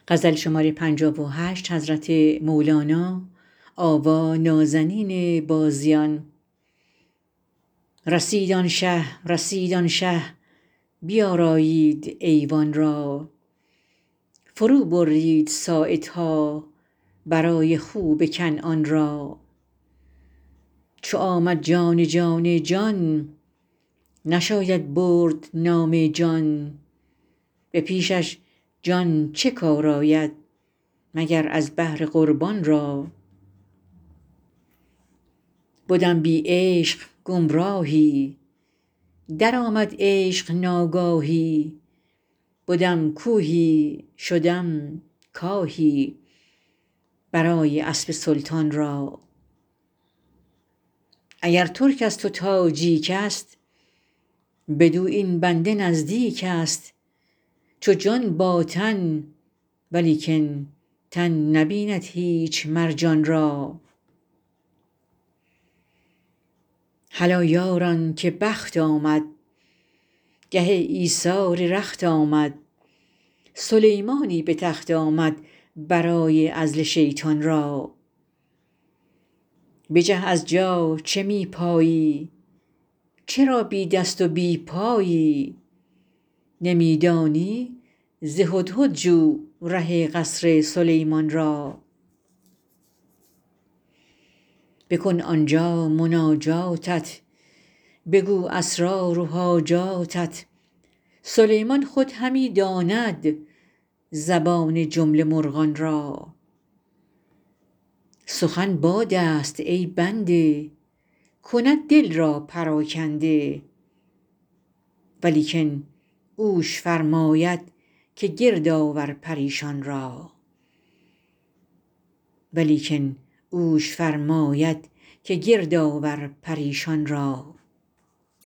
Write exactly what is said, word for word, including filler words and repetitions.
رسید آن شه رسید آن شه بیارایید ایوان را فرو برید ساعدها برای خوب کنعان را چو آمد جان جان جان نشاید برد نام جان به پیشش جان چه کار آید مگر از بهر قربان را بدم بی عشق گمراهی درآمد عشق ناگاهی بدم کوهی شدم کاهی برای اسب سلطان را اگر ترک است و تاجیک است بدو این بنده نزدیک است چو جان با تن ولیکن تن نبیند هیچ مر جان را هلا یاران که بخت آمد گه ایثار رخت آمد سلیمانی به تخت آمد برای عزل شیطان را بجه از جا چه می پایی چرا بی دست و بی پایی نمی دانی ز هدهد جو ره قصر سلیمان را بکن آن جا مناجاتت بگو اسرار و حاجاتت سلیمان خود همی داند زبان جمله مرغان را سخن باد است ای بنده کند دل را پراکنده ولیکن اوش فرماید که گرد آور پریشان را